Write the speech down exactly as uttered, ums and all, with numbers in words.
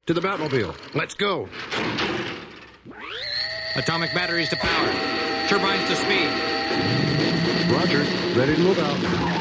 To the Batmobile. Let's go. Atomic batteries to power. Turbines to speed. Roger. Ready to move out.